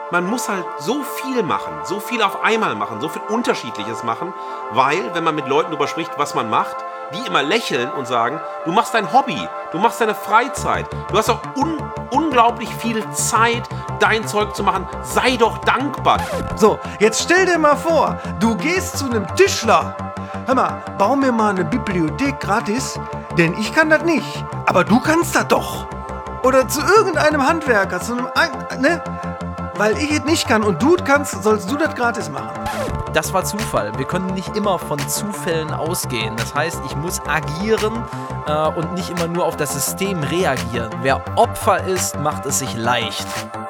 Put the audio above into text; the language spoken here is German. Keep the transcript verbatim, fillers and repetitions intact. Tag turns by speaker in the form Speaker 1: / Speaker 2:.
Speaker 1: man muss halt so viel machen, so viel auf einmal machen, so viel Unterschiedliches machen, weil, wenn man mit Leuten darüber spricht, was man macht, die immer lächeln und sagen, du machst dein Hobby, du machst deine Freizeit, du hast auch un unglaublich viel Zeit, dein Zeug zu machen, sei doch dankbar.
Speaker 2: So, jetzt stell dir mal vor, du gehst zu einem Tischler. Hör mal, bau mir mal eine Bibliothek gratis, denn ich kann das nicht, aber du kannst das doch. Oder zu irgendeinem Handwerker, zu einem, ne? Weil ich es nicht kann und du es kannst, sollst du das gratis machen.
Speaker 3: Das war Zufall. Wir können nicht immer von Zufällen ausgehen. Das heißt, ich muss agieren äh, und nicht immer nur auf das System reagieren. Wer Opfer ist, macht es sich leicht.